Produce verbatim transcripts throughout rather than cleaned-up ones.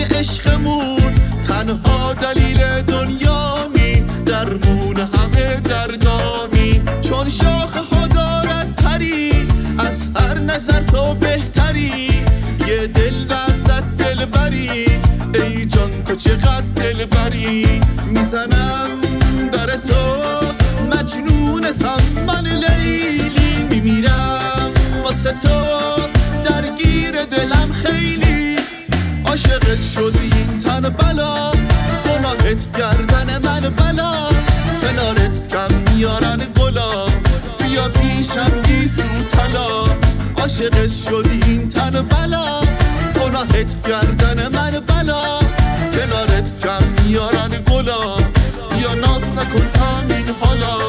عشقمون تنها دلیل دنیامی، درمون همه دردامی. چون شاخه ها دارد تری، از هر نظر تو بهتری. یه دل رسد دل بری، ای جان تو چقدر دل بری. میزنم در تو مجنونتم من لیلی، میمیرم واسه تو درگیر دلم خیلی. عاشقت شدی این تن بلا، گناهت گردن من بلا. کنارت کم میارن گلا، بیا پیشم گیسو طلا. عاشقت شدی این تن بلا، گناهت گردن من بلا. کنارت کم میارن گلا، بیا ناز نکن همین حالا.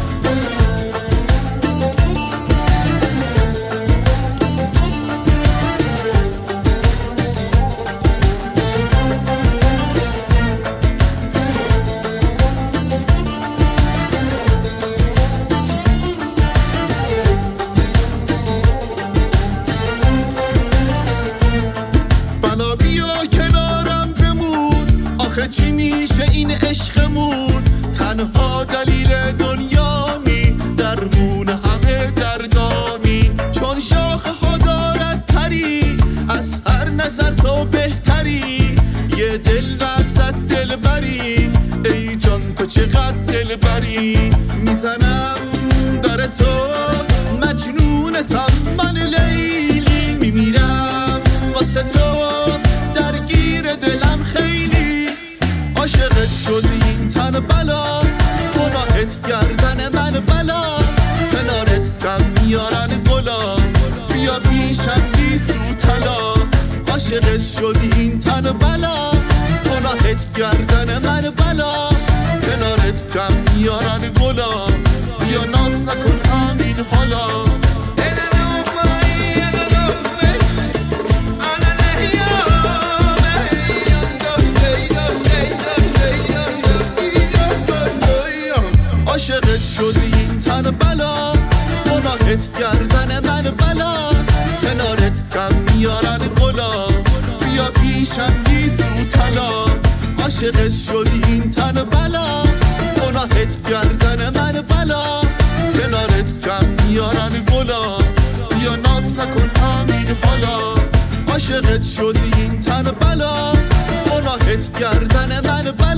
آخه چی میشه این عشقمون؟ تنها دلیل دنیامی، درمون همه دردامی. چون شاخه ها دارد تری، از هر نظر تو بهتری. یه دل رسد دل بری، ای جان تو چقدر دل بری. میزنم در تو مجنونتم من لیلی، میمیرم واسه تو درگیر دلم خیلی. عاشقت شدی این تن بلا، گناهت گردن من بلا. کنارت کم میارن گلا، بیا پیشم گیسو طلا. عاشقت شدی این تن بلا، گناهت گردن من بلا. کنارت کم میارن گلا، بیا ناز نکن همین حالا. عاشقت شدی این تن بلا، گناهت گردن من بلا. کنارت کم میارن گلا، بیا پیشم گیسو طلا. عاشقت شدی این تن بلا، گناهت گردن من بلا. کنارت کم میارن گلا، بیا ناز نکن همین حالا. عاشقت شدی این تن بلا، گناهت گردن من بلا.